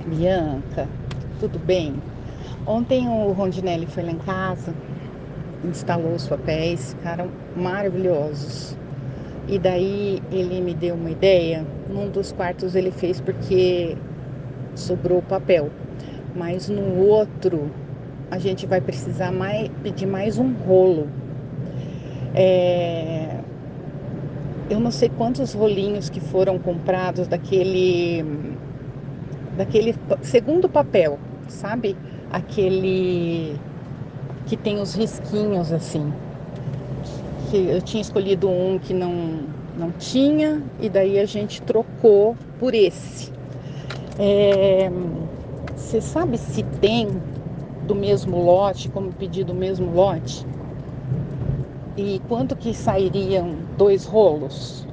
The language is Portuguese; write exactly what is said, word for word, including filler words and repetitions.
Bianca, tudo bem? Ontem o Rondinelli foi lá em casa, instalou os papéis, ficaram maravilhosos. E daí ele me deu uma ideia. Num dos quartos ele fez porque sobrou papel, mas no outro a gente vai precisar mais, pedir mais um rolo. É, eu não sei quantos rolinhos que foram comprados daquele, daquele segundo papel, sabe? Aquele que tem os risquinhos assim. Que eu tinha escolhido um que não, não tinha, e daí a gente trocou por esse. É, você sabe se tem do mesmo lote, como pedir do mesmo lote? E quanto que sairiam dois rolos?